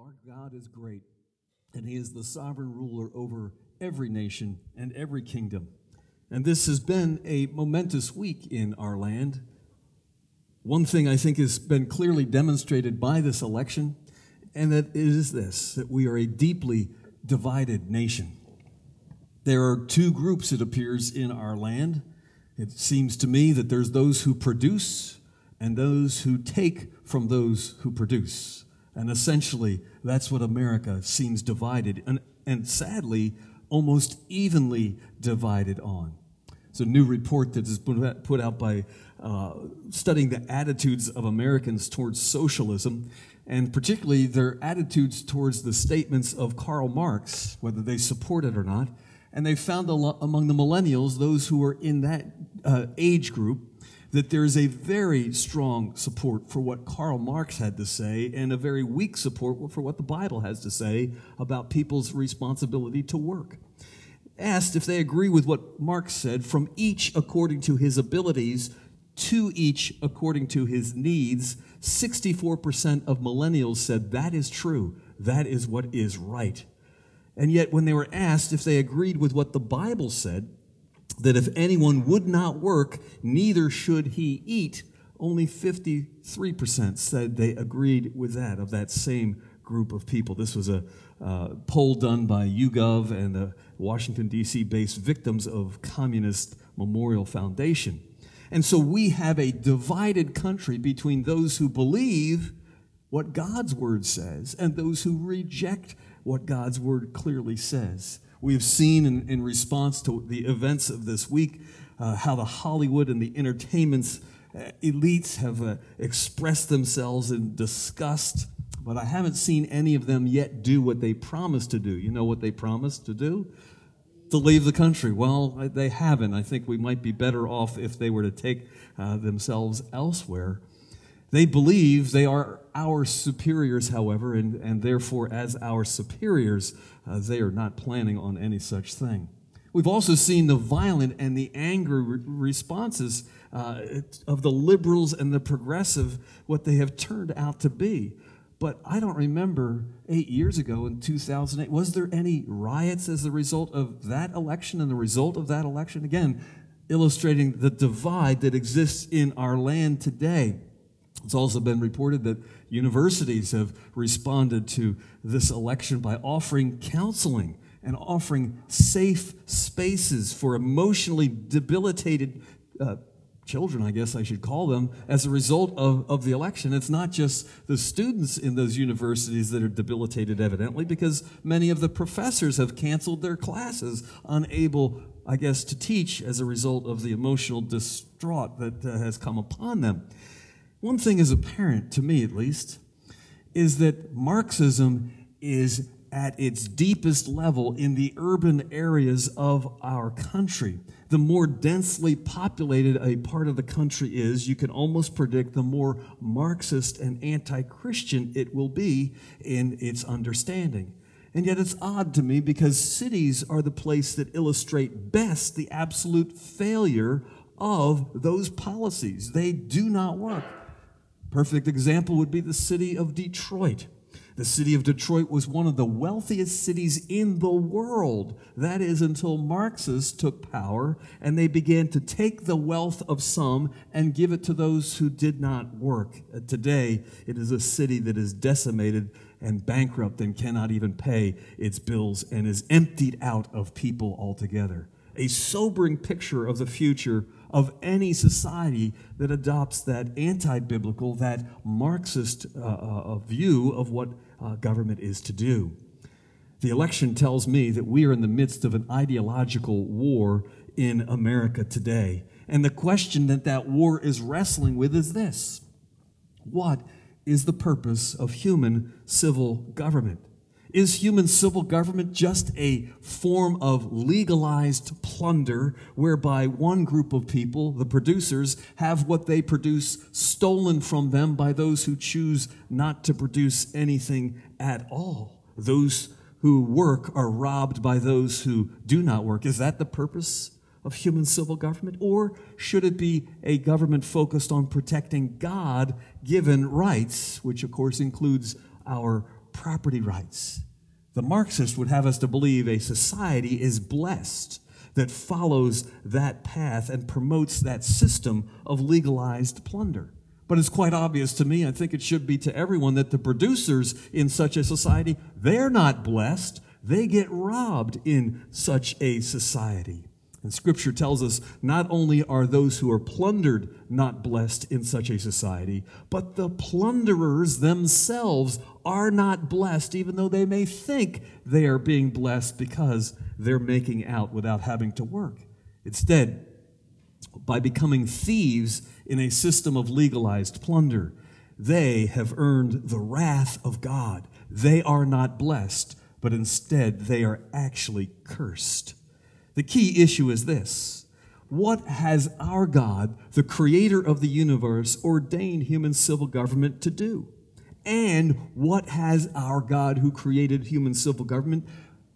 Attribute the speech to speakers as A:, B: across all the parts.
A: Our God is great, and He is the sovereign ruler over every nation and every kingdom. And this has been a momentous week in our land. One thing I think has been clearly demonstrated by this election, and that is this, that we are a deeply divided nation. There are two groups, it appears, in our land. It seems to me that there's those who produce and those who take from those who produce. And essentially, that's what America seems divided and sadly, almost evenly divided on. It's a new report that is put out by studying the attitudes of Americans towards socialism, and particularly their attitudes towards the statements of Karl Marx, whether they support it or not. And they found among the millennials, those who are in that age group, that there is a very strong support for what Karl Marx had to say and a very weak support for what the Bible has to say about people's responsibility to work. Asked if they agree with what Marx said, from each according to his abilities to each according to his needs, 64% of millennials said that is true, that is what is right. And yet when they were asked if they agreed with what the Bible said, that if anyone would not work, neither should he eat, only 53% said they agreed with that, of that same group of people. This was a poll done by YouGov and the Washington, D.C.-based Victims of Communist Memorial Foundation. And so we have a divided country between those who believe what God's Word says and those who reject what God's Word clearly says. We have seen in response to the events of this week how the Hollywood and the entertainment elites have expressed themselves in disgust, but I haven't seen any of them yet do what they promised to do. You know what they promised to do? To leave the country. Well, they haven't. I think we might be better off if they were to take themselves elsewhere. They believe they are our superiors, however, and therefore, as our superiors, they are not planning on any such thing. We've also seen the violent and the angry responses of the liberals and the progressive, what they have turned out to be. But I don't remember 8 years ago in 2008, was there any riots as a result of that election and the result of that election? Again, illustrating the divide that exists in our land today. It's also been reported that universities have responded to this election by offering counseling and offering safe spaces for emotionally debilitated children, I guess I should call them, as a result of the election. It's not just the students in those universities that are debilitated, evidently, because many of the professors have canceled their classes, unable, I guess, to teach as a result of the emotional distraught that has come upon them. One thing is apparent, to me at least, is that Marxism is at its deepest level in the urban areas of our country. The more densely populated a part of the country is, you can almost predict the more Marxist and anti-Christian it will be in its understanding. And yet it's odd to me because cities are the place that illustrate best the absolute failure of those policies. They do not work. Perfect example would be the city of Detroit. The city of Detroit was one of the wealthiest cities in the world. That is until Marxists took power and they began to take the wealth of some and give it to those who did not work. Today, it is a city that is decimated and bankrupt and cannot even pay its bills and is emptied out of people altogether. A sobering picture of the future of any society that adopts that anti-biblical, that Marxist view of what government is to do. The election tells me that we are in the midst of an ideological war in America today. And the question that war is wrestling with is this: what is the purpose of human civil government? Is human civil government just a form of legalized plunder whereby one group of people, the producers, have what they produce stolen from them by those who choose not to produce anything at all? Those who work are robbed by those who do not work. Is that the purpose of human civil government? Or should it be a government focused on protecting God-given rights, which of course includes our property rights. The Marxist would have us to believe a society is blessed that follows that path and promotes that system of legalized plunder. But it's quite obvious to me, I think it should be to everyone, that the producers in such a society, they're not blessed. They get robbed in such a society. And Scripture tells us not only are those who are plundered not blessed in such a society, but the plunderers themselves are not blessed, even though they may think they are being blessed because they're making out without having to work. Instead, by becoming thieves in a system of legalized plunder, they have earned the wrath of God. They are not blessed, but instead they are actually cursed. The key issue is this: what has our God, the creator of the universe, ordained human civil government to do? And what has our God, who created human civil government,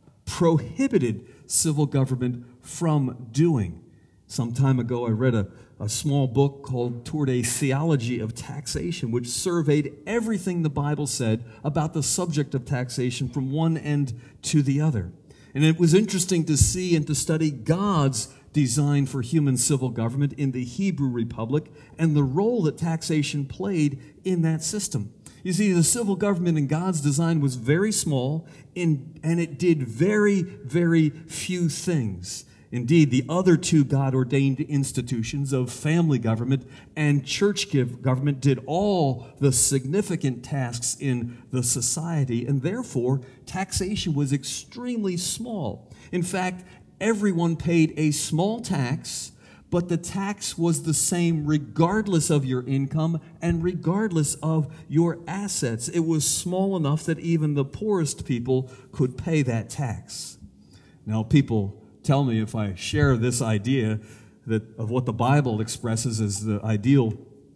A: prohibited civil government from doing? Some time ago, I read a small book called Toward a Theology of Taxation, which surveyed everything the Bible said about the subject of taxation from one end to the other. And it was interesting to see and to study God's design for human civil government in the Hebrew Republic and the role that taxation played in that system. You see, the civil government in God's design was very small, and it did very, very few things. Indeed, the other two God-ordained institutions of family government and church government did all the significant tasks in the society, and therefore, taxation was extremely small. In fact, everyone paid a small tax, but the tax was the same regardless of your income and regardless of your assets. It was small enough that even the poorest people could pay that tax. Now, people tell me, if I share this idea of what the Bible expresses as the ideal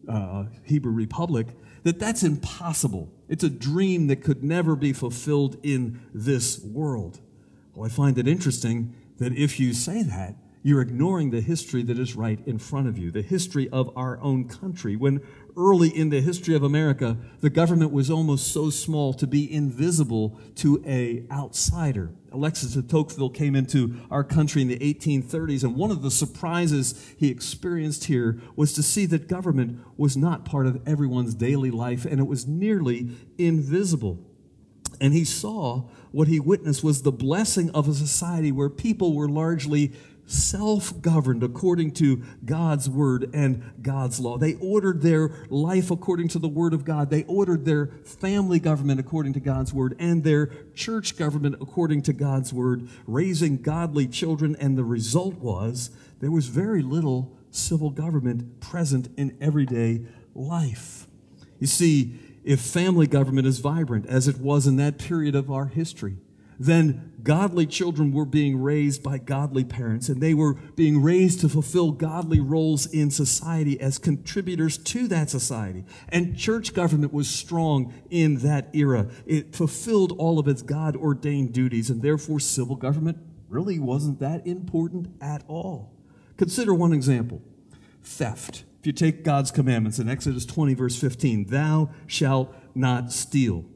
A: Hebrew Republic, that's impossible. It's a dream that could never be fulfilled in this world. Well, I find it interesting that if you say that, you're ignoring the history that is right in front of you, the history of our own country. When early in the history of America, the government was almost so small to be invisible to an outsider. Alexis de Tocqueville came into our country in the 1830s, and one of the surprises he experienced here was to see that government was not part of everyone's daily life, and it was nearly invisible. And he saw, what he witnessed was the blessing of a society where people were largely self-governed according to God's word and God's law. They ordered their life according to the word of God. They ordered their family government according to God's word and their church government according to God's word, raising godly children, and the result was there was very little civil government present in everyday life. You see, if family government is vibrant, as it was in that period of our history, then godly children were being raised by godly parents, and they were being raised to fulfill godly roles in society as contributors to that society. And church government was strong in that era. It fulfilled all of its God-ordained duties, and therefore civil government really wasn't that important at all. Consider one example: theft. If you take God's commandments in Exodus 20, verse 15, thou shalt not steal.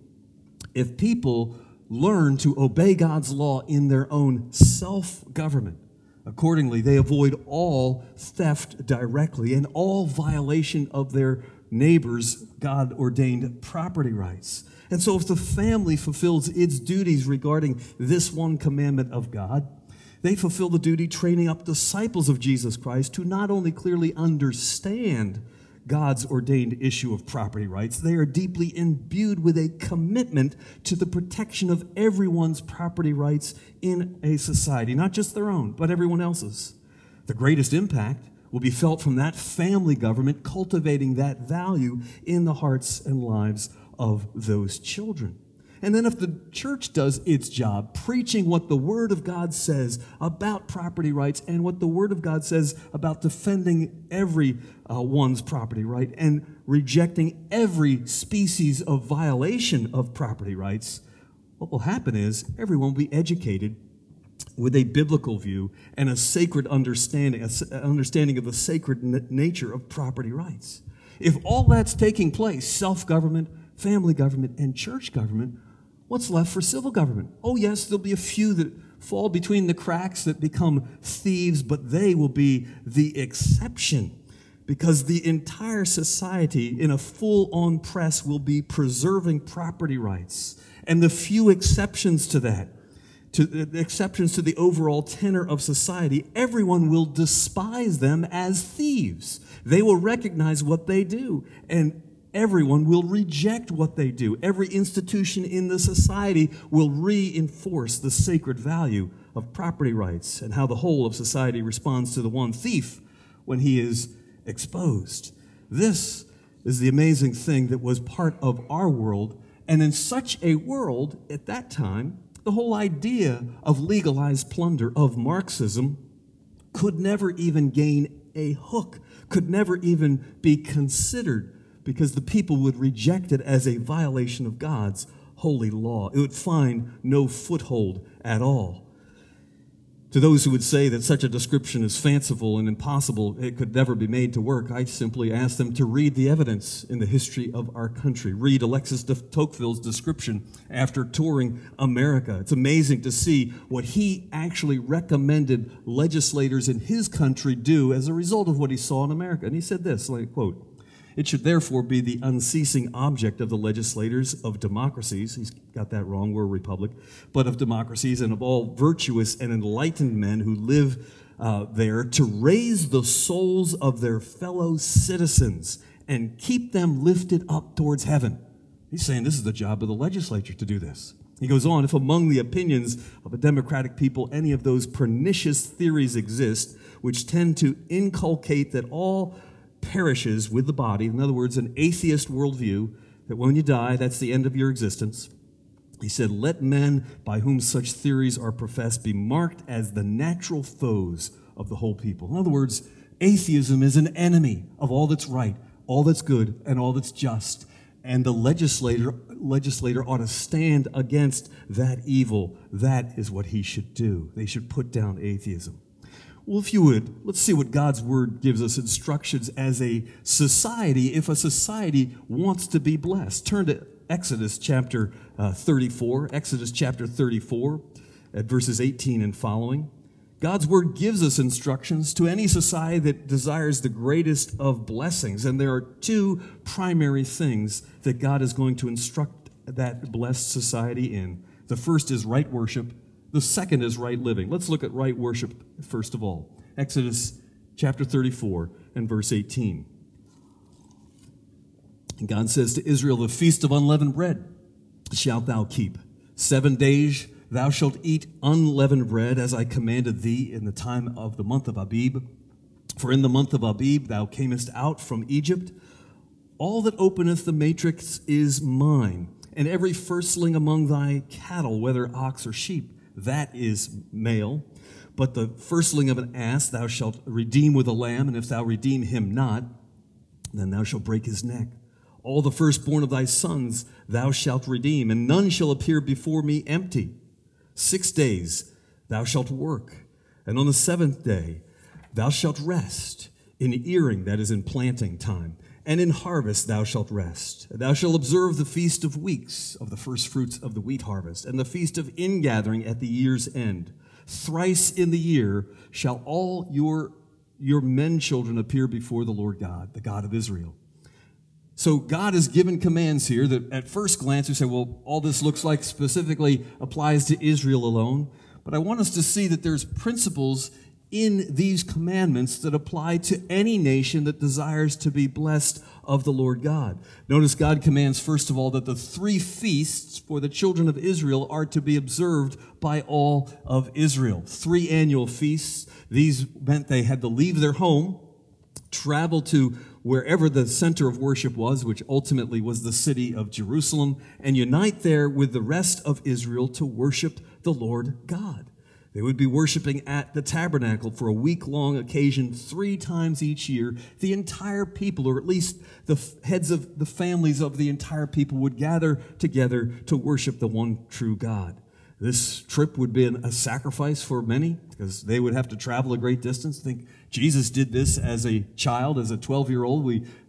A: If people learn to obey God's law in their own self-government, accordingly, they avoid all theft directly and all violation of their neighbor's God-ordained property rights. And so if the family fulfills its duties regarding this one commandment of God, they fulfill the duty training up disciples of Jesus Christ to not only clearly understand God's ordained issue of property rights, they are deeply imbued with a commitment to the protection of everyone's property rights in a society, not just their own, but everyone else's. The greatest impact will be felt from that family government cultivating that value in the hearts and lives of those children. And then if the church does its job, preaching what the Word of God says about property rights and what the Word of God says about defending everyone's property right and rejecting every species of violation of property rights, what will happen is everyone will be educated with a biblical view and a sacred understanding, an understanding of the sacred nature of property rights. If all that's taking place, self-government, family government, and church government, What's left for civil government? Oh, yes, there'll be a few that fall between the cracks that become thieves, but they will be the exception, because the entire society in a full-on press will be preserving property rights. And the few exceptions to that, exceptions to the overall tenor of society, everyone will despise them as thieves. They will recognize what they do, and everyone will reject what they do. Every institution in the society will reinforce the sacred value of property rights and how the whole of society responds to the one thief when he is exposed. This is the amazing thing that was part of our world, and in such a world at that time, the whole idea of legalized plunder, of Marxism, could never even gain a hook, could never even be considered, because the people would reject it as a violation of God's holy law. It would find no foothold at all. To those who would say that such a description is fanciful and impossible, it could never be made to work, I simply ask them to read the evidence in the history of our country. Read Alexis de Tocqueville's description after touring America. It's amazing to see what he actually recommended legislators in his country do as a result of what he saw in America. And he said this, like, quote, "It should therefore be the unceasing object of the legislators of democracies," he's got that wrong, we're a republic, "but of democracies and of all virtuous and enlightened men who live there, to raise the souls of their fellow citizens and keep them lifted up towards heaven." He's saying this is the job of the legislature to do this. He goes on, "If among the opinions of a democratic people any of those pernicious theories exist, which tend to inculcate that all perishes with the body," in other words, an atheist worldview, that when you die, that's the end of your existence, he said, "Let men by whom such theories are professed be marked as the natural foes of the whole people." In other words, atheism is an enemy of all that's right, all that's good, and all that's just. And the legislator ought to stand against that evil. That is what he should do. They should put down atheism. Well, if you would, let's see what God's Word gives us instructions as a society, if a society wants to be blessed. Turn to Exodus chapter 34, Exodus chapter 34, at verses 18 and following. God's Word gives us instructions to any society that desires the greatest of blessings, and there are two primary things that God is going to instruct that blessed society in. The first is right worship. The second is right living. Let's look at right worship first of all. Exodus chapter 34 and verse 18. And God says to Israel, "The feast of unleavened bread shalt thou keep. 7 days thou shalt eat unleavened bread, as I commanded thee in the time of the month of Abib. For in the month of Abib thou camest out from Egypt. All that openeth the matrix is mine, and every firstling among thy cattle, whether ox or sheep, that is male. But the firstling of an ass thou shalt redeem with a lamb, and if thou redeem him not, then thou shalt break his neck. All the firstborn of thy sons thou shalt redeem, and none shall appear before me empty. 6 days thou shalt work, and on the 7th day thou shalt rest. In earing, that is in planting time, and in harvest thou shalt rest. Thou shalt observe the feast of weeks, of the first fruits of the wheat harvest, and the feast of ingathering at the year's end. Thrice in the year shall all your men children appear before the Lord God, the God of Israel." So God has given commands here that at first glance we say, well, all this looks like specifically applies to Israel alone. But I want us to see that there's principles in these commandments that apply to any nation that desires to be blessed of the Lord God. Notice God commands, first of all, that the 3 feasts for the children of Israel are to be observed by all of Israel. 3 annual feasts. These meant they had to leave their home, travel to wherever the center of worship was, which ultimately was the city of Jerusalem, and unite there with the rest of Israel to worship the Lord God. They would be worshiping at the tabernacle for a week-long occasion 3 times each year. The entire people, or at least the heads of the families of the entire people, would gather together to worship the one true God. This trip would be a sacrifice for many, because they would have to travel a great distance. I think Jesus did this as a child, as a 12-year-old. We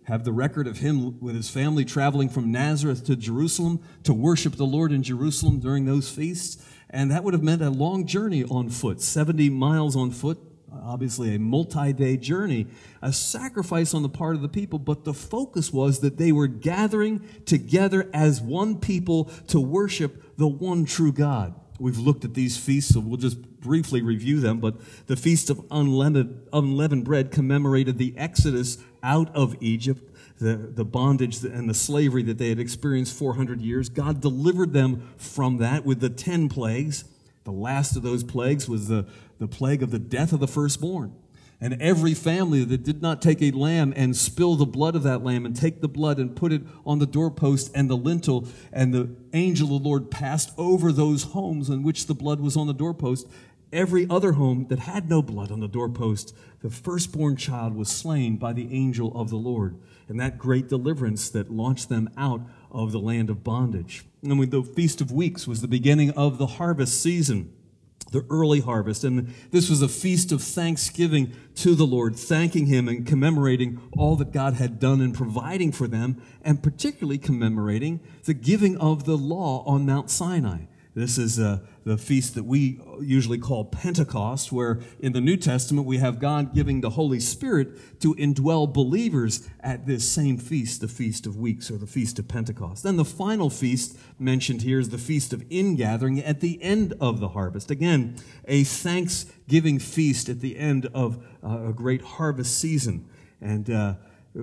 A: have the record of him with his family traveling from Nazareth to Jerusalem to worship the Lord in Jerusalem during those feasts. And that would have meant a long journey on foot, 70 miles on foot, obviously a multi-day journey, a sacrifice on the part of the people, but the focus was that they were gathering together as one people to worship the one true God. We've looked at these feasts, so we'll just briefly review them, but the Feast of Unleavened Bread commemorated the exodus out of Egypt, the bondage and the slavery that they had experienced 400 years. God delivered them from that with the 10 plagues. The last of those plagues was the plague of the death of the firstborn. And every family that did not take a lamb and spill the blood of that lamb and take the blood and put it on the doorpost and the lintel, and the angel of the Lord passed over those homes in which the blood was on the doorpost, every other home that had no blood on the doorpost, the firstborn child was slain by the angel of the Lord. And that great deliverance that launched them out of the land of bondage. And the Feast of Weeks was the beginning of the harvest season, the early harvest. And this was a feast of thanksgiving to the Lord, thanking him and commemorating all that God had done in providing for them, and particularly commemorating the giving of the law on Mount Sinai. This is the feast that we usually call Pentecost, where in the New Testament we have God giving the Holy Spirit to indwell believers at this same feast, the Feast of Weeks, or the Feast of Pentecost. Then the final feast mentioned here is the Feast of Ingathering at the end of the harvest. Again, a thanksgiving feast at the end of a great harvest season. And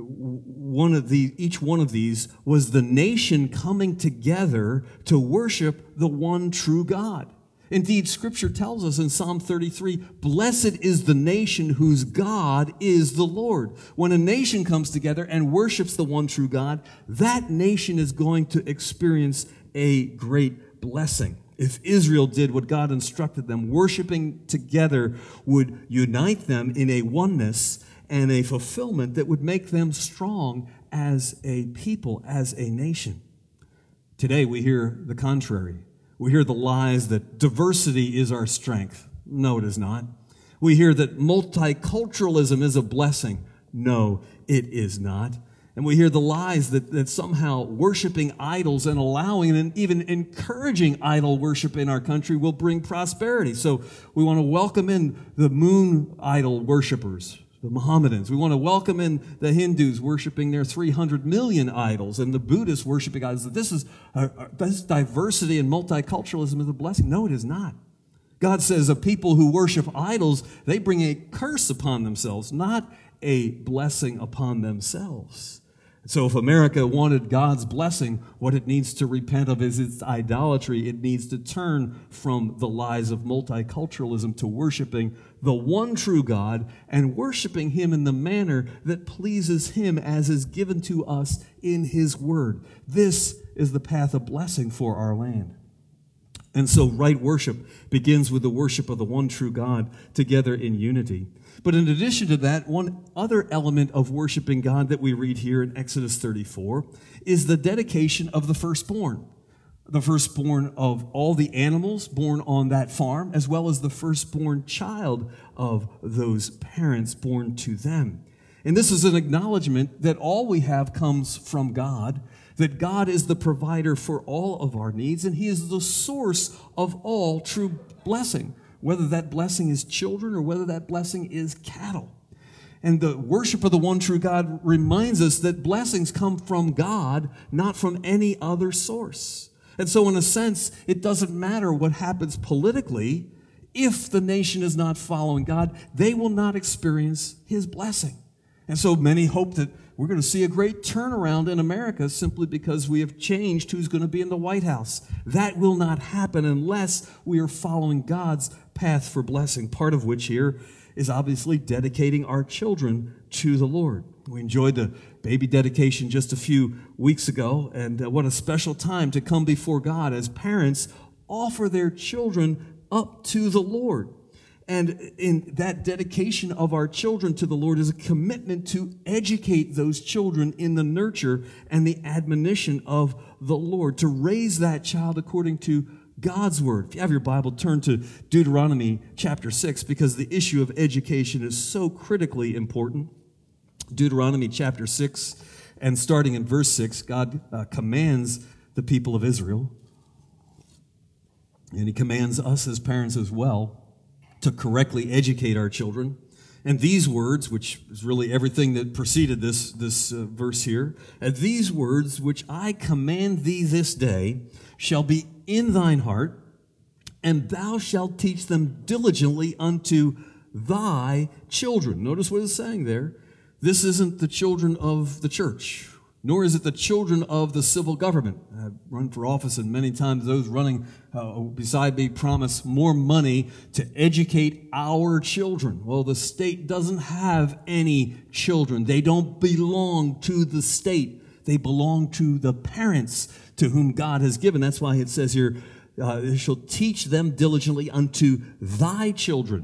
A: each one of these was the nation coming together to worship the one true God. Indeed, Scripture tells us in Psalm 33, "Blessed is the nation whose God is the Lord." When a nation comes together and worships the one true God, that nation is going to experience a great blessing. If Israel did what God instructed them, worshiping together would unite them in a oneness and a fulfillment that would make them strong as a people, as a nation. Today we hear the contrary. We hear the lies that diversity is our strength. No, it is not. We hear that multiculturalism is a blessing. No, it is not. And we hear the lies that somehow worshiping idols and allowing and even encouraging idol worship in our country will bring prosperity. So we want to welcome in the moon idol worshipers, the Mohammedans. We want to welcome in the Hindus worshiping their 300 million idols and the Buddhists worshiping idols. This diversity and multiculturalism is a blessing. No, it is not. God says a people who worship idols, they bring a curse upon themselves, not a blessing upon themselves. So if America wanted God's blessing, what it needs to repent of is its idolatry. It needs to turn from the lies of multiculturalism to worshiping the one true God and worshiping him in the manner that pleases him as is given to us in his word. This is the path of blessing for our land. And so right worship begins with the worship of the one true God together in unity. But in addition to that, one other element of worshiping God that we read here in Exodus 34 is the dedication of the firstborn. The firstborn of all the animals born on that farm, as well as the firstborn child of those parents born to them. And this is an acknowledgement that all we have comes from God, that God is the provider for all of our needs, and he is the source of all true blessing, whether that blessing is children or whether that blessing is cattle. And the worship of the one true God reminds us that blessings come from God, not from any other source. And so in a sense, it doesn't matter what happens politically. If the nation is not following God, they will not experience his blessing. And so many hope that we're going to see a great turnaround in America simply because we have changed who's going to be in the White House. That will not happen unless we are following God's path for blessing, part of which here is obviously dedicating our children to the Lord. We enjoyed the baby dedication just a few weeks ago, and what a special time to come before God as parents offer their children up to the Lord. And in that dedication of our children to the Lord is a commitment to educate those children in the nurture and the admonition of the Lord, to raise that child according to God's word. If you have your Bible, turn to Deuteronomy chapter 6, because the issue of education is so critically important. Deuteronomy chapter 6, And starting in verse 6, God commands the people of Israel, and he commands us as parents as well, to correctly educate our children. And these words, which is really everything that preceded this verse here, and these words which I command thee this day shall be in thine heart, and thou shalt teach them diligently unto thy children. Notice what it's saying there. This isn't the children of the church, nor is it the children of the civil government. I've run for office, and many times those running beside me promise more money to educate our children. Well, the state doesn't have any children. They don't belong to the state. They belong to the parents to whom God has given. That's why it says here, shall teach them diligently unto thy children,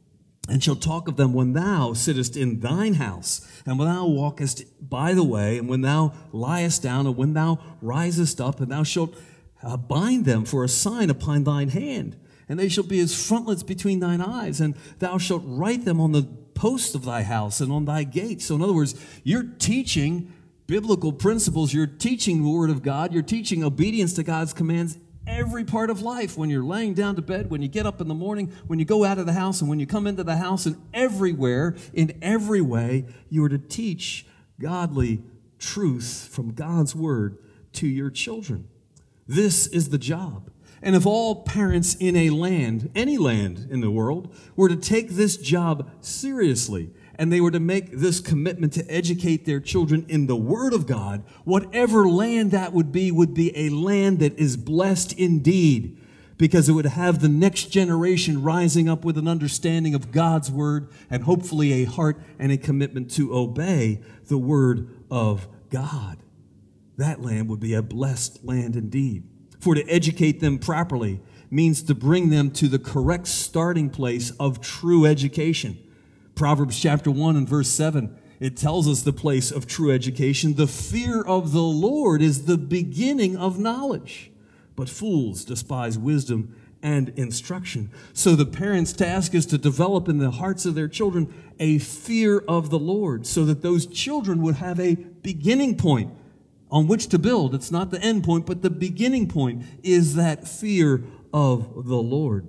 A: and shall talk of them when thou sittest in thine house, and when thou walkest by the way, and when thou liest down, and when thou risest up, and thou shalt bind them for a sign upon thine hand, and they shall be as frontlets between thine eyes, and thou shalt write them on the posts of thy house and on thy gates. So in other words, you're teaching biblical principles, you're teaching the Word of God, you're teaching obedience to God's commands every part of life, when you're laying down to bed, when you get up in the morning, when you go out of the house, and when you come into the house, and everywhere, in every way, you are to teach godly truth from God's Word to your children. This is the job. And if all parents in a land, any land in the world, were to take this job seriously, and they were to make this commitment to educate their children in the Word of God, whatever land that would be a land that is blessed indeed, because it would have the next generation rising up with an understanding of God's Word, and hopefully a heart and a commitment to obey the Word of God. That land would be a blessed land indeed. For to educate them properly means to bring them to the correct starting place of true education. Proverbs chapter 1 and verse 7, it tells us the place of true education. The fear of the Lord is the beginning of knowledge, but fools despise wisdom and instruction. So the parents' task is to develop in the hearts of their children a fear of the Lord, so that those children would have a beginning point on which to build. It's not the end point, but the beginning point is that fear of the Lord.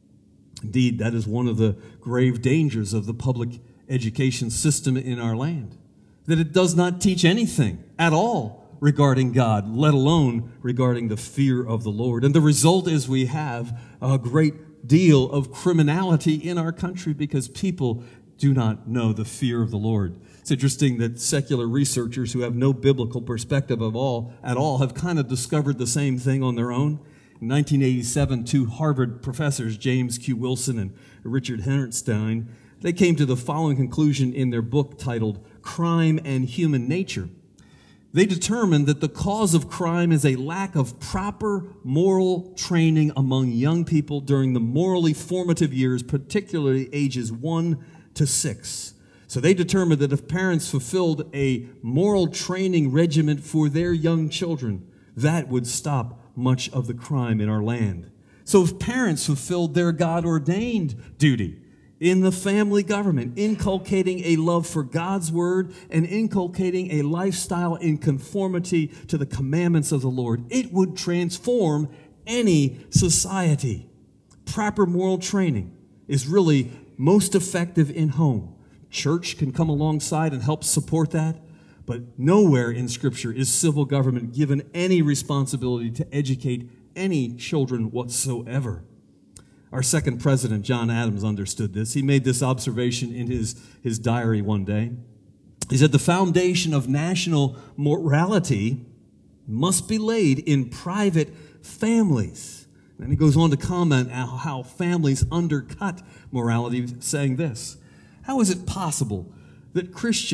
A: Indeed, that is one of the grave dangers of the public education system in our land, that it does not teach anything at all regarding God, let alone regarding the fear of the Lord. And the result is we have a great deal of criminality in our country because people do not know the fear of the Lord. It's interesting that secular researchers who have no biblical perspective at all have kind of discovered the same thing on their own. In 1987, two Harvard professors, James Q. Wilson and Richard Herrnstein, they came to the following conclusion in their book titled Crime and Human Nature. They determined that the cause of crime is a lack of proper moral training among young people during the morally formative years, particularly ages 1 to 6. So they determined that if parents fulfilled a moral training regimen for their young children, that would stop much of the crime in our land. So if parents fulfilled their God-ordained duty in the family government, inculcating a love for God's Word and inculcating a lifestyle in conformity to the commandments of the Lord, it would transform any society. Proper moral training is really most effective in home. Church can come alongside and help support that, but nowhere in Scripture is civil government given any responsibility to educate any children whatsoever. Our second president, John Adams, understood this. He made this observation in his diary one day. He said, the foundation of national morality must be laid in private families. And he goes on to comment on how families undercut morality, saying this: how is it possible that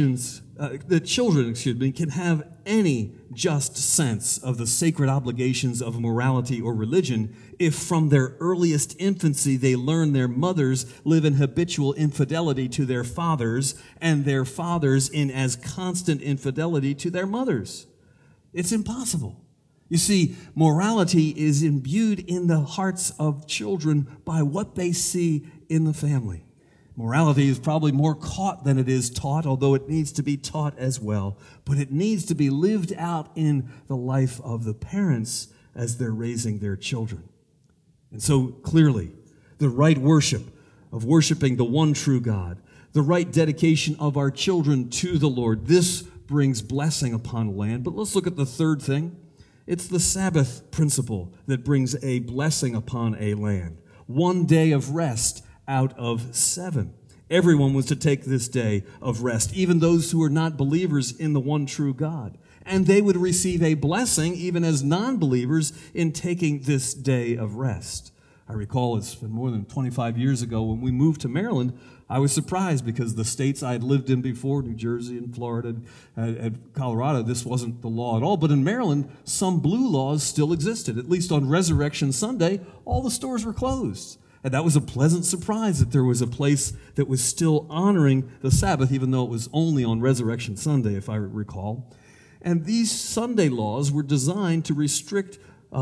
A: children can have any just sense of the sacred obligations of morality or religion if from their earliest infancy they learn their mothers live in habitual infidelity to their fathers and their fathers in as constant infidelity to their mothers? It's impossible. You see, morality is imbued in the hearts of children by what they see in the family. Morality is probably more caught than it is taught, although it needs to be taught as well. But it needs to be lived out in the life of the parents as they're raising their children. And so clearly, the right worship of worshiping the one true God, the right dedication of our children to the Lord, this brings blessing upon land. But let's look at the third thing. It's the Sabbath principle that brings a blessing upon a land. 1 day of rest out of 7. Everyone was to take this day of rest, even those who were not believers in the one true God. And they would receive a blessing, even as non-believers, in taking this day of rest. I recall it's been more than 25 years ago when we moved to Maryland. I was surprised because the states I had lived in before, New Jersey and Florida and Colorado, this wasn't the law at all. But in Maryland, some blue laws still existed. At least on Resurrection Sunday, all the stores were closed. And that was a pleasant surprise that there was a place that was still honoring the Sabbath, even though it was only on Resurrection Sunday, if I recall. And these Sunday laws were designed to restrict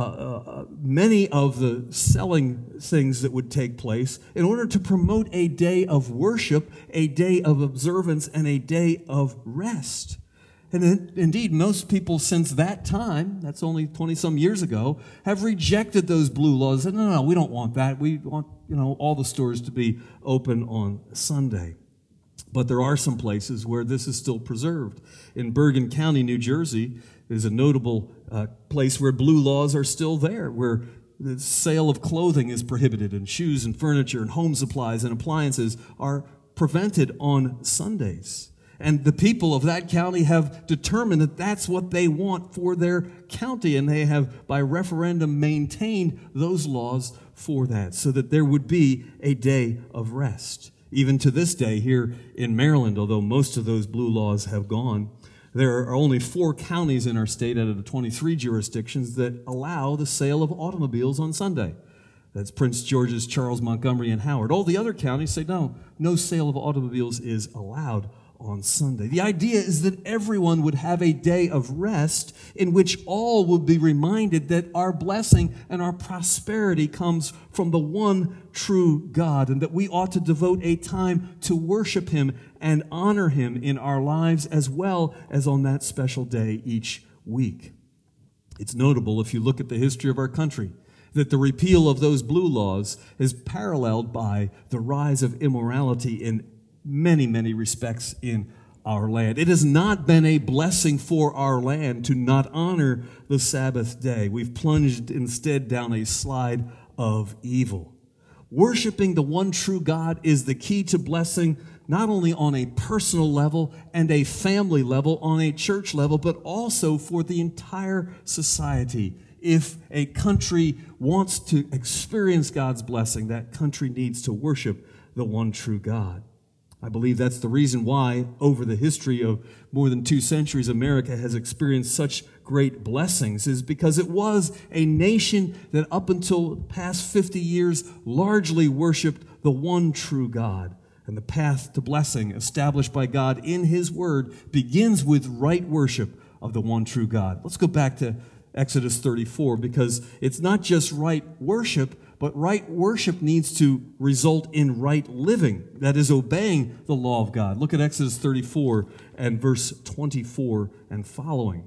A: many of the selling things that would take place in order to promote a day of worship, a day of observance, and a day of rest. And indeed, most people since that time, that's only 20-some years ago, have rejected those blue laws. And no, we don't want that. We want, all the stores to be open on Sunday. But there are some places where this is still preserved. In Bergen County, New Jersey, is a notable place where blue laws are still there, where the sale of clothing is prohibited, and shoes and furniture and home supplies and appliances are prevented on Sundays. And the people of that county have determined that that's what they want for their county, and they have, by referendum, maintained those laws for that, so that there would be a day of rest. Even to this day here in Maryland, although most of those blue laws have gone, there are only 4 counties in our state out of the 23 jurisdictions that allow the sale of automobiles on Sunday. That's Prince George's, Charles, Montgomery, and Howard. All the other counties say no sale of automobiles is allowed on Sunday. The idea is that everyone would have a day of rest in which all would be reminded that our blessing and our prosperity comes from the one true God, and that we ought to devote a time to worship Him and honor Him in our lives as well as on that special day each week. It's notable, if you look at the history of our country, that the repeal of those blue laws is paralleled by the rise of immorality in many, many respects in our land. It has not been a blessing for our land to not honor the Sabbath day. We've plunged instead down a slide of evil. Worshiping the one true God is the key to blessing, not only on a personal level and a family level, on a church level, but also for the entire society. If a country wants to experience God's blessing, that country needs to worship the one true God. I believe that's the reason why, over the history of more than 2 centuries, America has experienced such great blessings, is because it was a nation that up until the past 50 years largely worshiped the one true God. And the path to blessing established by God in His Word begins with right worship of the one true God. Let's go back to Exodus 34, because it's not just right worship, but right worship needs to result in right living, that is, obeying the law of God. Look at Exodus 34 and verse 24 and following.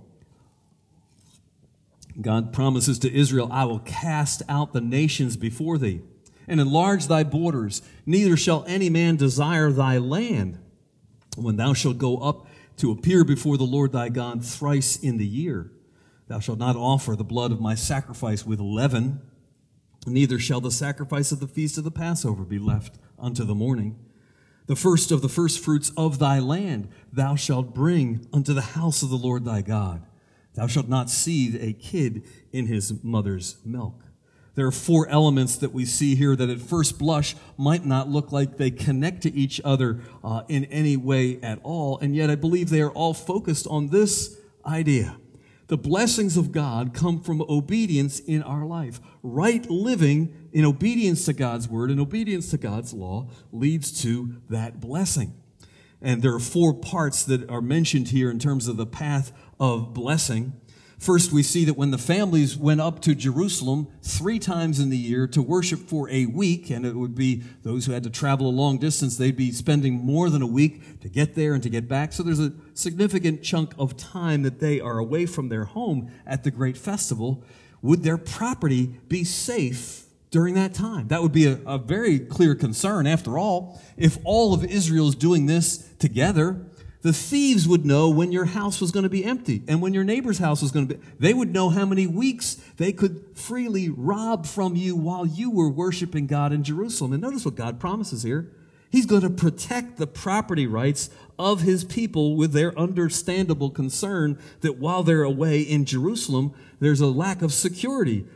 A: God promises to Israel, "I will cast out the nations before thee, and enlarge thy borders. Neither shall any man desire thy land, when thou shalt go up to appear before the Lord thy God thrice in the year. Thou shalt not offer the blood of my sacrifice with leaven, neither shall the sacrifice of the feast of the Passover be left unto the morning. The first of the firstfruits of thy land thou shalt bring unto the house of the Lord thy God. Thou shalt not seethe a kid in his mother's milk." There are 4 elements that we see here that at first blush might not look like they connect to each other in any way at all, and yet I believe they are all focused on this idea. The blessings of God come from obedience in our life. Right living in obedience to God's word and obedience to God's law leads to that blessing. And there are 4 parts that are mentioned here in terms of the path of blessing. First, we see that when the families went up to Jerusalem 3 times in the year to worship for a week, and it would be those who had to travel a long distance, they'd be spending more than a week to get there and to get back. So there's a significant chunk of time that they are away from their home at the great festival. Would their property be safe during that time? That would be a very clear concern. After all, if all of Israel is doing this together, the thieves would know when your house was going to be empty and when your neighbor's house was going to be. They would know how many weeks they could freely rob from you while you were worshiping God in Jerusalem. And notice what God promises here. He's going to protect the property rights of his people with their understandable concern that while they're away in Jerusalem, there's a lack of security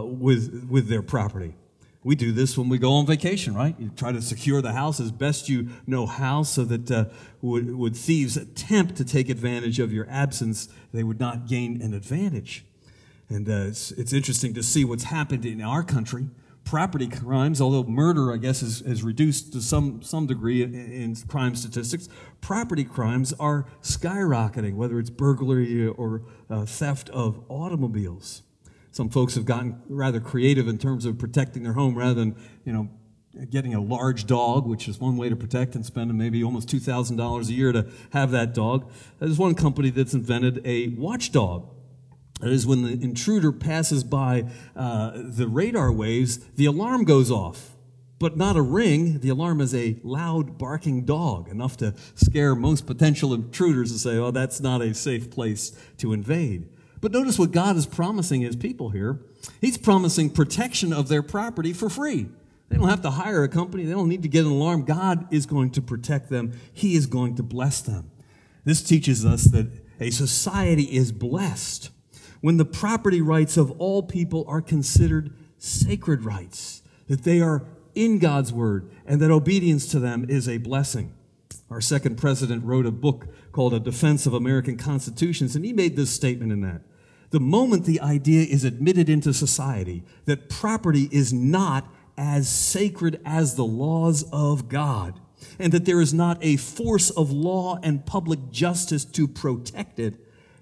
A: with their property. We do this when we go on vacation, right? You try to secure the house as best you know how so that would thieves attempt to take advantage of your absence, they would not gain an advantage. And it's interesting to see what's happened in our country. Property crimes, although murder, I guess, is reduced to some degree in crime statistics, property crimes are skyrocketing, whether it's burglary or theft of automobiles. Some folks have gotten rather creative in terms of protecting their home rather than, getting a large dog, which is one way to protect, and spending maybe almost $2,000 a year to have that dog. There's one company that's invented a watchdog. That is, when the intruder passes by the radar waves, the alarm goes off. But not a ring. The alarm is a loud barking dog, enough to scare most potential intruders and say, oh, that's not a safe place to invade. But notice what God is promising his people here. He's promising protection of their property for free. They don't have to hire a company. They don't need to get an alarm. God is going to protect them. He is going to bless them. This teaches us that a society is blessed when the property rights of all people are considered sacred rights, that they are in God's word, and that obedience to them is a blessing. Our second president wrote a book called A Defense of American Constitutions, and he made this statement in that. The moment the idea is admitted into society that property is not as sacred as the laws of God, and that there is not a force of law and public justice to protect it,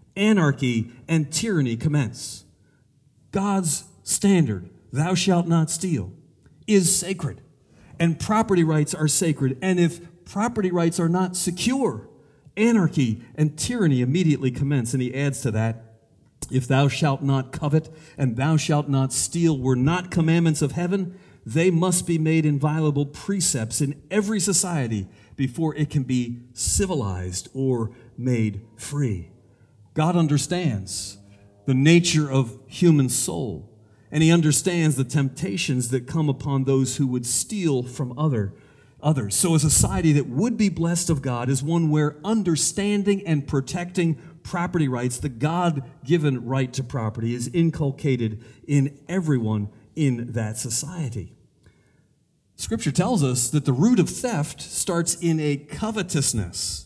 A: anarchy and tyranny commence. God's standard, thou shalt not steal, is sacred, and property rights are sacred. And if property rights are not secure, anarchy and tyranny immediately commence. And he adds to that, if thou shalt not covet and thou shalt not steal were not commandments of heaven, they must be made inviolable precepts in every society before it can be civilized or made free. God understands the nature of human soul, and he understands the temptations that come upon those who would steal from others. So a society that would be blessed of God is one where understanding and protecting property rights, the God-given right to property, is inculcated in everyone in that society. Scripture tells us that the root of theft starts in a covetousness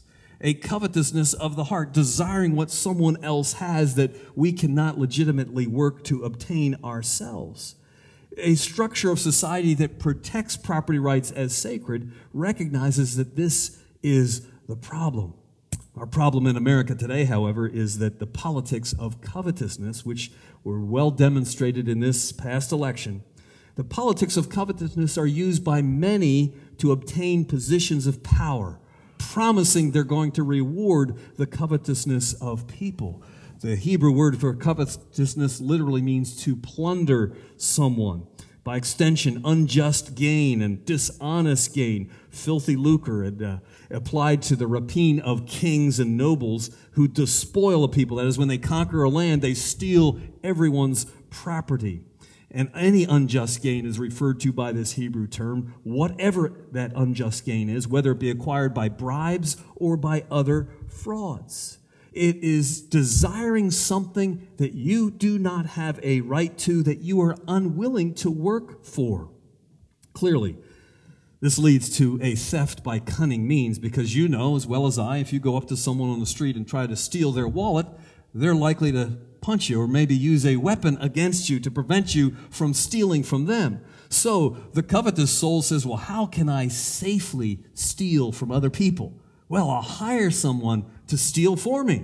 A: of the heart, desiring what someone else has that we cannot legitimately work to obtain ourselves. A structure of society that protects property rights as sacred recognizes that this is the problem. Our problem in America today, however, is that the politics of covetousness, which were well demonstrated in this past election, the politics of covetousness are used by many to obtain positions of power, promising they're going to reward the covetousness of people. The Hebrew word for covetousness literally means to plunder someone. By extension, unjust gain and dishonest gain, filthy lucre, and applied to the rapine of kings and nobles who despoil a people. That is, when they conquer a land, they steal everyone's property. And any unjust gain is referred to by this Hebrew term, whatever that unjust gain is, whether it be acquired by bribes or by other frauds. It is desiring something that you do not have a right to, that you are unwilling to work for. Clearly, this leads to a theft by cunning means, because you know as well as I, if you go up to someone on the street and try to steal their wallet, they're likely to punch you or maybe use a weapon against you to prevent you from stealing from them. So the covetous soul says, well, how can I safely steal from other people? Well, I'll hire someone to steal for me.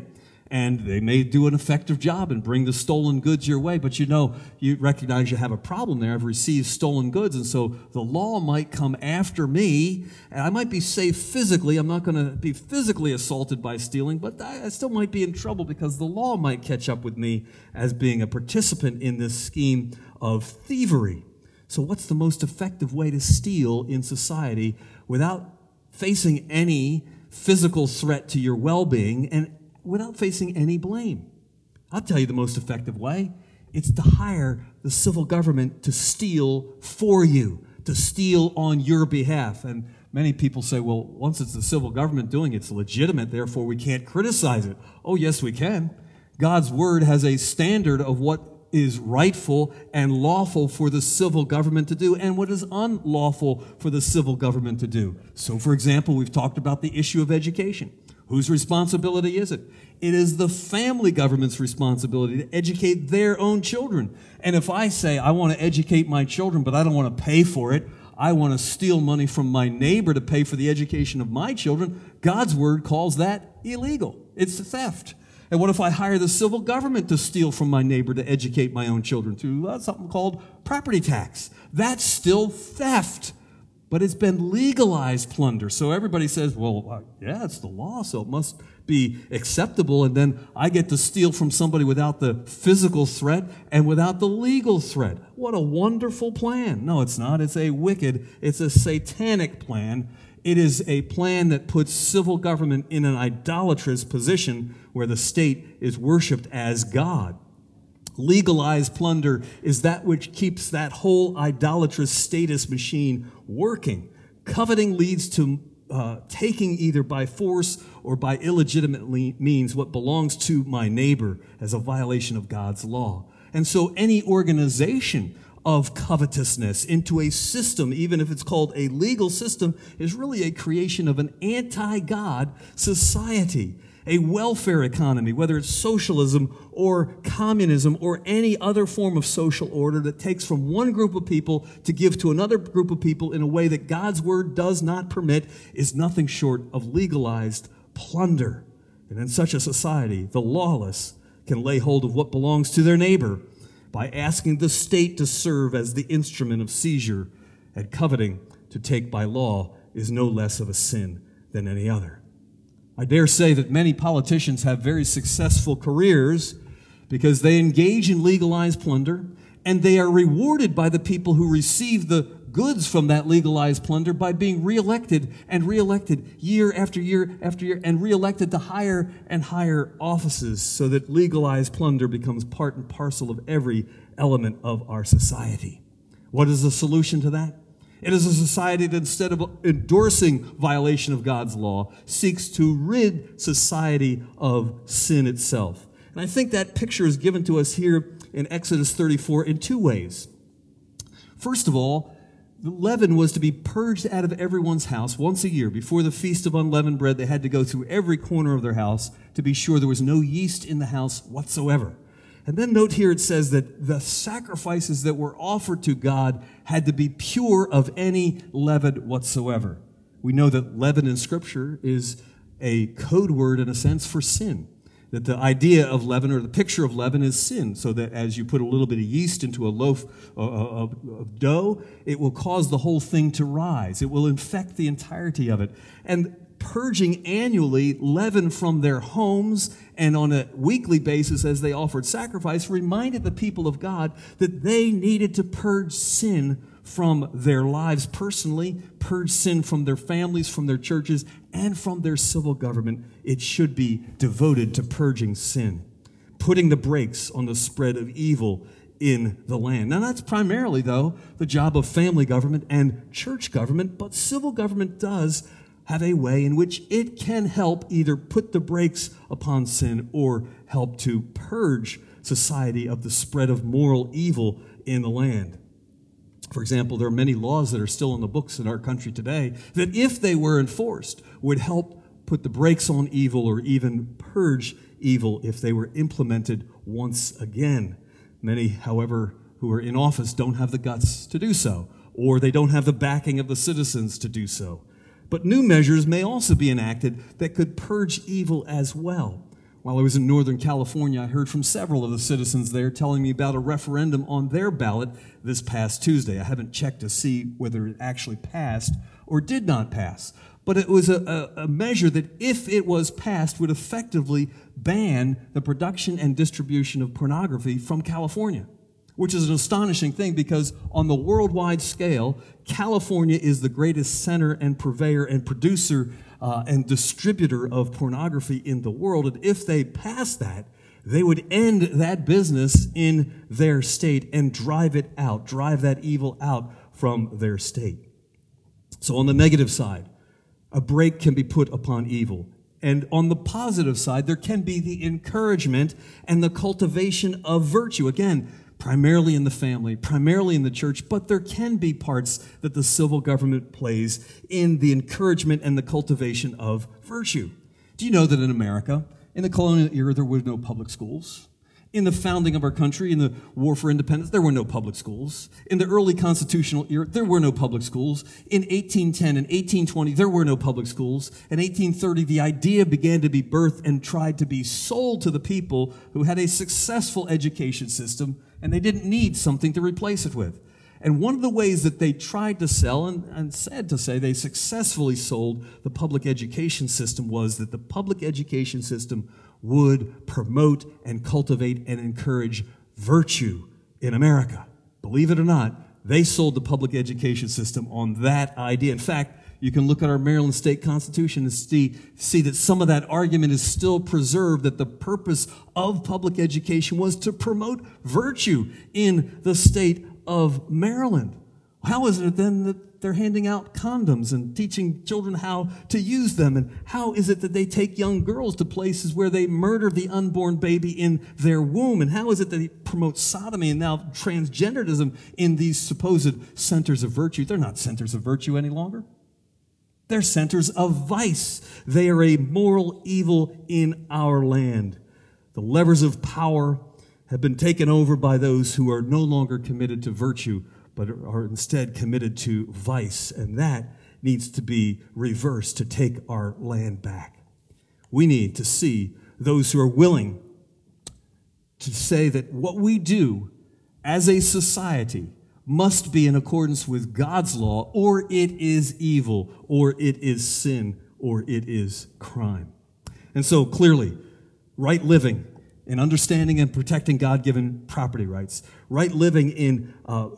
A: and they may do an effective job and bring the stolen goods your way, but you recognize you have a problem there. I've received stolen goods, and so the law might come after me, and I might be safe physically. I'm not going to be physically assaulted by stealing, but I still might be in trouble because the law might catch up with me as being a participant in this scheme of thievery. So what's the most effective way to steal in society without facing any physical threat to your well-being and without facing any blame? I'll tell you the most effective way. It's to hire the civil government to steal for you, to steal on your behalf. And many people say, well, once it's the civil government doing it, it's legitimate, therefore we can't criticize it. Oh, yes, we can. God's word has a standard of what is rightful and lawful for the civil government to do and what is unlawful for the civil government to do. So, for example, we've talked about the issue of education. Whose responsibility is it? It is the family government's responsibility to educate their own children. And if I say I want to educate my children, but I don't want to pay for it, I want to steal money from my neighbor to pay for the education of my children, God's word calls that illegal. It's theft. And what if I hire the civil government to steal from my neighbor to educate my own children through something called property tax? That's still theft, but it's been legalized plunder. So everybody says, well, yeah, it's the law, so it must be acceptable. And then I get to steal from somebody without the physical threat and without the legal threat. What a wonderful plan. No, it's not. It's a satanic plan. It is a plan that puts civil government in an idolatrous position where the state is worshiped as God. Legalized plunder is that which keeps that whole idolatrous status machine working. Coveting leads to taking either by force or by illegitimate means what belongs to my neighbor as a violation of God's law. And so any organization of covetousness into a system, even if it's called a legal system, is really a creation of an anti-God society, a welfare economy, whether it's socialism or communism or any other form of social order that takes from one group of people to give to another group of people in a way that God's word does not permit, is nothing short of legalized plunder. And in such a society, the lawless can lay hold of what belongs to their neighbor by asking the state to serve as the instrument of seizure, and coveting to take by law is no less of a sin than any other. I dare say that many politicians have very successful careers because they engage in legalized plunder, and they are rewarded by the people who receive the goods from that legalized plunder by being reelected and reelected year after year after year and reelected to higher and higher offices so that legalized plunder becomes part and parcel of every element of our society. What is the solution to that? It is a society that instead of endorsing violation of God's law, seeks to rid society of sin itself. And I think that picture is given to us here in Exodus 34 in two ways. First of all, the leaven was to be purged out of everyone's house once a year. Before the Feast of Unleavened Bread, they had to go through every corner of their house to be sure there was no yeast in the house whatsoever. And then note here it says that the sacrifices that were offered to God had to be pure of any leaven whatsoever. We know that leaven in Scripture is a code word, in a sense, for sin. That the idea of leaven, or the picture of leaven, is sin. So that as you put a little bit of yeast into a loaf of dough, it will cause the whole thing to rise. It will infect the entirety of it. And purging annually leaven from their homes and on a weekly basis as they offered sacrifice reminded the people of God that they needed to purge sin from their lives personally, purge sin from their families, from their churches, and from their civil government. It should be devoted to purging sin, putting the brakes on the spread of evil in the land. Now, that's primarily, though, the job of family government and church government, but civil government does have a way in which it can help either put the brakes upon sin or help to purge society of the spread of moral evil in the land. For example, there are many laws that are still in the books in our country today that, if they were enforced, would help put the brakes on evil or even purge evil if they were implemented once again. Many, however, who are in office don't have the guts to do so, or they don't have the backing of the citizens to do so. But new measures may also be enacted that could purge evil as well. While I was in Northern California, I heard from several of the citizens there telling me about a referendum on their ballot this past Tuesday. I haven't checked to see whether it actually passed or did not pass. But it was a measure that, if it was passed, would effectively ban the production and distribution of pornography from California, which is an astonishing thing because on the worldwide scale, California is the greatest center and purveyor and producer and distributor of pornography in the world. And if they passed that, they would end that business in their state and drive it out, drive that evil out from their state. So on the negative side, a brake can be put upon evil. And on the positive side, there can be the encouragement and the cultivation of virtue. Again, primarily in the family, primarily in the church, but there can be parts that the civil government plays in the encouragement and the cultivation of virtue. Do you know that in America, in the colonial era, there were no public schools? In the founding of our country, in the War for Independence, there were no public schools. In the early constitutional era, there were no public schools. In 1810 and 1820, there were no public schools. In 1830, the idea began to be birthed and tried to be sold to the people who had a successful education system, and they didn't need something to replace it with. And one of the ways that they tried to sell, and sad to say, they successfully sold the public education system, was that the public education system would promote and cultivate and encourage virtue in America. Believe it or not, they sold the public education system on that idea. In fact, you can look at our Maryland State Constitution and see that some of that argument is still preserved, that the purpose of public education was to promote virtue in the state of Maryland. How is it then that they're handing out condoms and teaching children how to use them? And how is it that they take young girls to places where they murder the unborn baby in their womb? And how is it that they promote sodomy and now transgenderism in these supposed centers of virtue? They're not centers of virtue any longer. They're centers of vice. They are a moral evil in our land. The levers of power have been taken over by those who are no longer committed to virtue, but are instead committed to vice. And that needs to be reversed to take our land back. We need to see those who are willing to say that what we do as a society must be in accordance with God's law, or it is evil, or it is sin, or it is crime. And so clearly, right living in understanding and protecting God-given property rights, right living in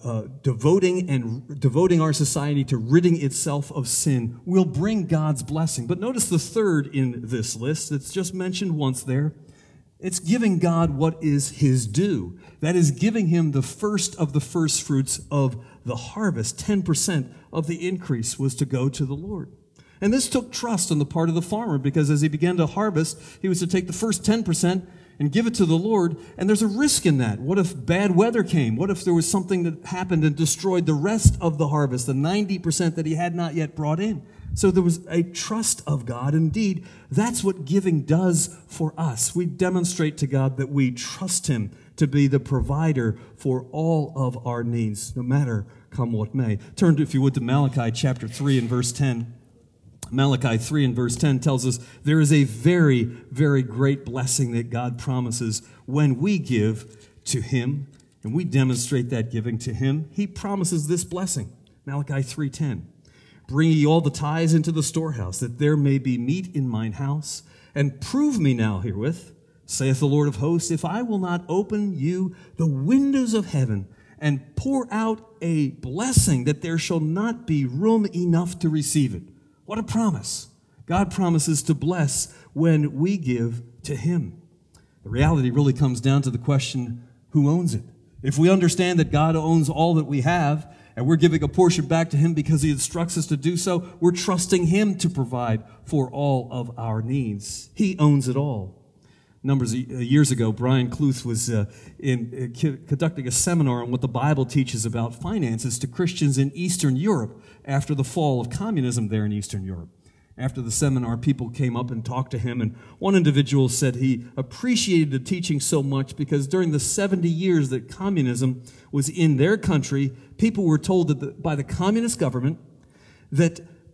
A: devoting our society to ridding itself of sin will bring God's blessing. But notice the third in this list that's just mentioned once there. It's giving God what is his due. That is giving him the first of the first fruits of the harvest. 10% of the increase was to go to the Lord. And this took trust on the part of the farmer, because as he began to harvest, he was to take the first 10% and give it to the Lord, and there's a risk in that. What if bad weather came? What if there was something that happened and destroyed the rest of the harvest, the 90% that he had not yet brought in? So there was a trust of God. Indeed, that's what giving does for us. We demonstrate to God that we trust him to be the provider for all of our needs, no matter come what may. Turn, if you would, to Malachi chapter 3 and verse 10. Malachi 3 and verse 10 tells us there is a very, very great blessing that God promises when we give to him, and we demonstrate that giving to him. He promises this blessing. Malachi 3:10. Bring ye all the tithes into the storehouse, that there may be meat in mine house, and prove me now herewith, saith the Lord of hosts, if I will not open you the windows of heaven and pour out a blessing, that there shall not be room enough to receive it. What a promise. God promises to bless when we give to him. The reality really comes down to the question, who owns it? If we understand that God owns all that we have, and we're giving a portion back to him because he instructs us to do so, we're trusting him to provide for all of our needs. He owns it all. Numbers of years ago, Brian Kluth was conducting a seminar on what the Bible teaches about finances to Christians in Eastern Europe after the fall of communism there in Eastern Europe. After the seminar, people came up and talked to him, and one individual said he appreciated the teaching so much because during the 70 years that communism was in their country, people were told that by the communist government that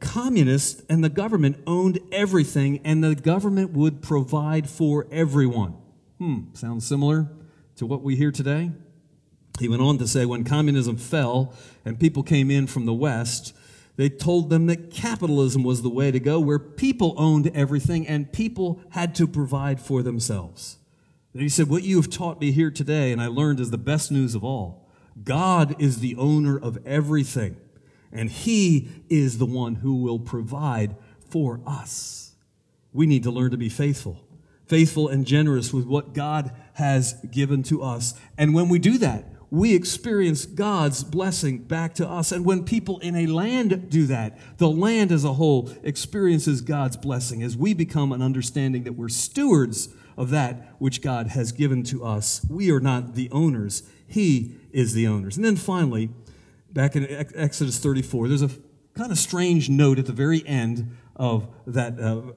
A: communists and the government owned everything, and the government would provide for everyone. Sounds similar to what we hear today? He went on to say, when communism fell and people came in from the West, they told them that capitalism was the way to go, where people owned everything and people had to provide for themselves. And he said, what you have taught me here today, and I learned, is the best news of all. God is the owner of everything, and He is the one who will provide for us. We need to learn to be faithful and generous with what God has given to us. And when we do that, we experience God's blessing back to us. And when people in a land do that, the land as a whole experiences God's blessing as we become an understanding that we're stewards of that which God has given to us. We are not the owners. He is the owners. And then finally, back in Exodus 34, there's a kind of strange note at the very end of that,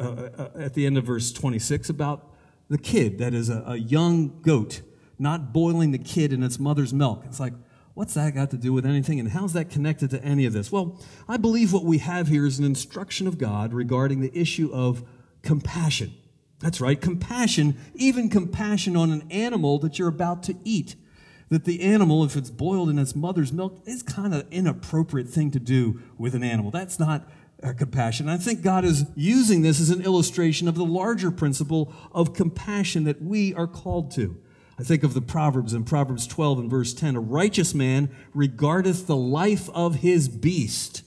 A: at the end of verse 26, about the kid that is a young goat not boiling the kid in its mother's milk. It's like, what's that got to do with anything, and how's that connected to any of this? Well, I believe what we have here is an instruction of God regarding the issue of compassion. That's right, compassion, even compassion on an animal that you're about to eat. That the animal, if it's boiled in its mother's milk, is kind of an inappropriate thing to do with an animal. That's not compassion. I think God is using this as an illustration of the larger principle of compassion that we are called to. I think of the Proverbs in Proverbs 12 and verse 10. A righteous man regardeth the life of his beast,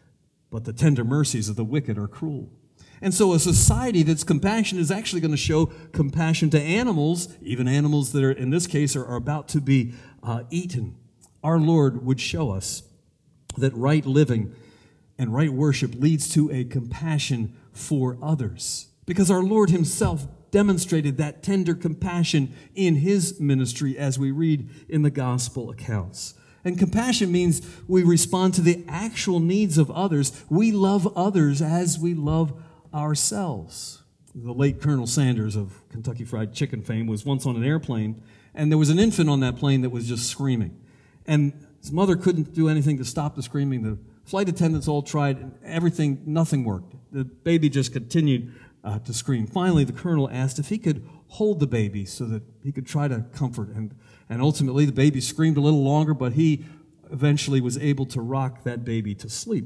A: but the tender mercies of the wicked are cruel. And so a society that's compassionate is actually going to show compassion to animals, even animals that are, in this case, are about to be eaten. Our Lord would show us that right living and right worship leads to a compassion for others. Because our Lord Himself demonstrated that tender compassion in His ministry as we read in the gospel accounts. And compassion means we respond to the actual needs of others. We love others as we love ourselves. The late Colonel Sanders of Kentucky Fried Chicken fame was once on an airplane, and there was an infant on that plane that was just screaming. And his mother couldn't do anything to stop the screaming. The flight attendants all tried, and everything, nothing worked. The baby just continued to scream. Finally, the colonel asked if he could hold the baby so that he could try to comfort. And ultimately, the baby screamed a little longer, but he eventually was able to rock that baby to sleep.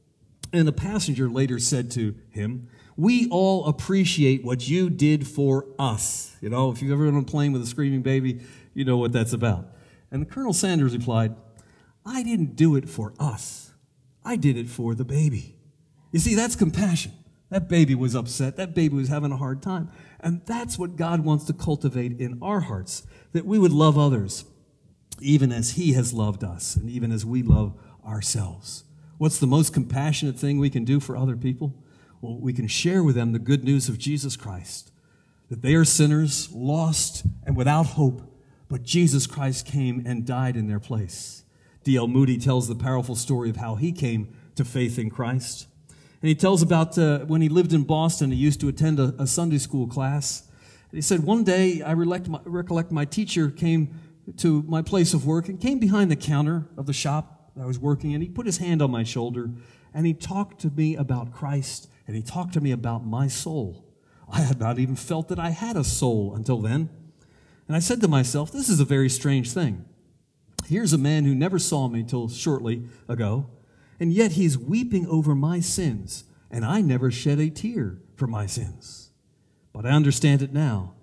A: And the passenger later said to him, "We all appreciate what you did for us." You know, if you've ever been on a plane with a screaming baby, you know what that's about. And the Colonel Sanders replied, "I didn't do it for us. I did it for the baby." You see, that's compassion. That baby was upset. That baby was having a hard time. And that's what God wants to cultivate in our hearts, that we would love others, even as He has loved us, and even as we love ourselves. What's the most compassionate thing we can do for other people? Well, we can share with them the good news of Jesus Christ, that they are sinners, lost, and without hope, but Jesus Christ came and died in their place. D.L. Moody tells the powerful story of how he came to faith in Christ. And he tells about when he lived in Boston, he used to attend a Sunday school class. And he said, one day, I recollect my teacher came to my place of work and came behind the counter of the shop I was working in. He put his hand on my shoulder, and he talked to me about Christ, and he talked to me about my soul. I had not even felt that I had a soul until then. And I said to myself, this is a very strange thing. Here's a man who never saw me till shortly ago, and yet he's weeping over my sins, and I never shed a tear for my sins. But I understand it now.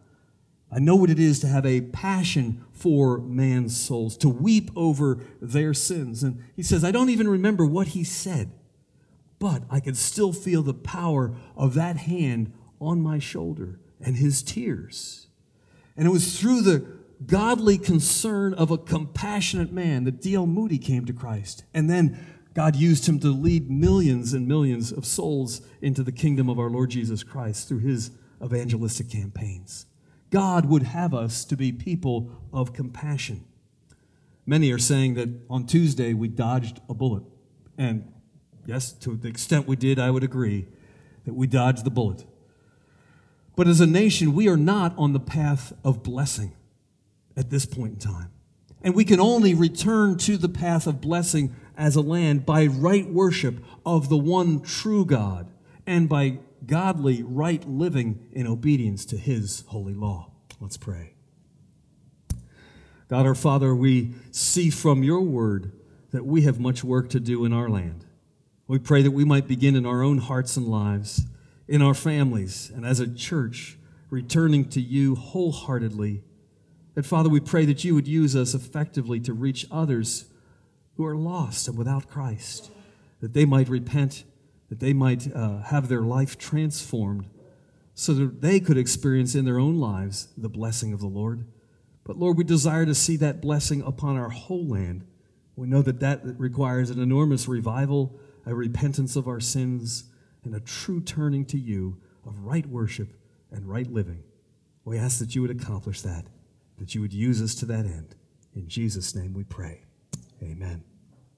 A: I know what it is to have a passion for man's souls, to weep over their sins. And he says, I don't even remember what he said, but I can still feel the power of that hand on my shoulder and his tears. And it was through the godly concern of a compassionate man that D.L. Moody came to Christ. And then God used him to lead millions and millions of souls into the kingdom of our Lord Jesus Christ through his evangelistic campaigns. God would have us to be people of compassion. Many are saying that on Tuesday we dodged a bullet. And yes, to the extent we did, I would agree that we dodged the bullet. But as a nation, we are not on the path of blessing at this point in time. And we can only return to the path of blessing as a land by right worship of the one true God and by godly right living in obedience to his holy law. Let's pray. God our Father, we see from your word that we have much work to do in our land. We pray that we might begin in our own hearts and lives, in our families, and as a church, returning to you wholeheartedly. And Father, we pray that you would use us effectively to reach others who are lost and without Christ, that they might repent, that they might have their life transformed, so that they could experience in their own lives the blessing of the Lord. But Lord, we desire to see that blessing upon our whole land. We know that that requires an enormous revival, a repentance of our sins, and a true turning to you of right worship and right living. We ask that you would accomplish that you would use us to that end. In Jesus' name we pray. Amen.